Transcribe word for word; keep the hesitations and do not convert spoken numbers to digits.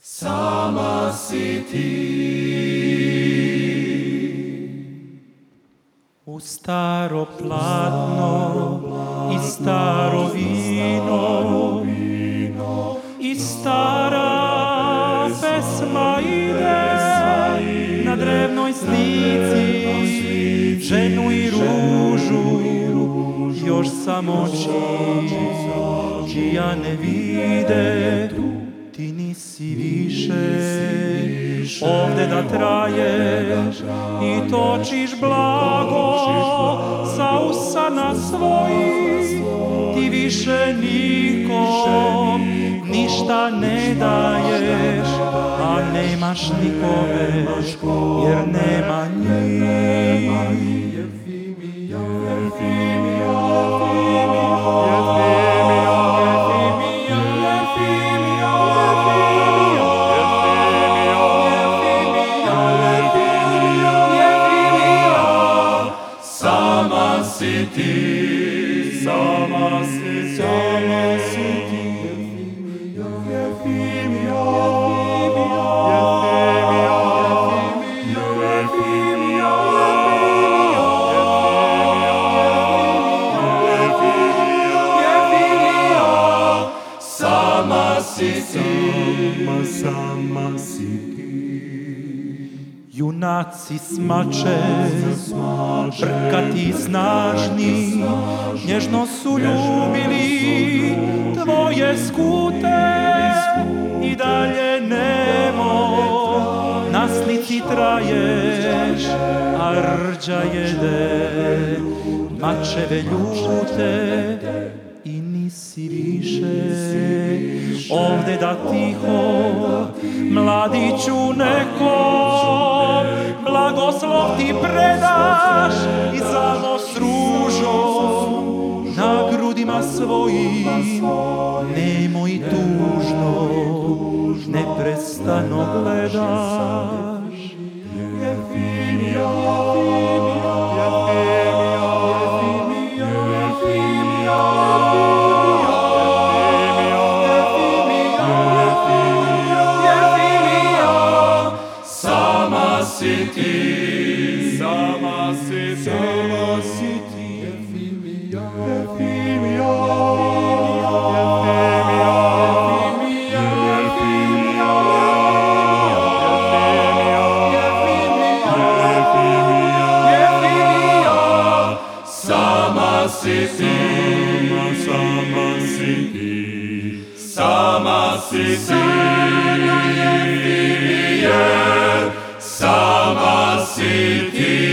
sama si ti. U staro platno i staro vino i stara pesma ide na drevnoj slici, ženu i ružu još samo čija ne vide. Ti nisi više ovde da traješ i točiš blago sa usana svojih. Ti više nikom ništa ne daješ, a nemaš nikome jer nema njih. Sama si ti, sama si, sama si ti, Jefimija, Jefimija, Jefimija, sama si ti, sama si ti. Junaci smače, brkati snažni, nježno su ljubili tvoje skute. I dalje nemo na slici traješ, a rđa jede mačeve ljute. I nisi više ovde da tiho mladiću nekom blagoslov ti predaš i samo s ružom na grudima svojim nemoj tužno neprestano gledaš. Jefimija, sama si ti, sama si, sama si ti, Jefimija, Jefimija, Jefimija, Jefimija, sama si ti, sama si ti, sama si ti, Jefimija. Sama si ti.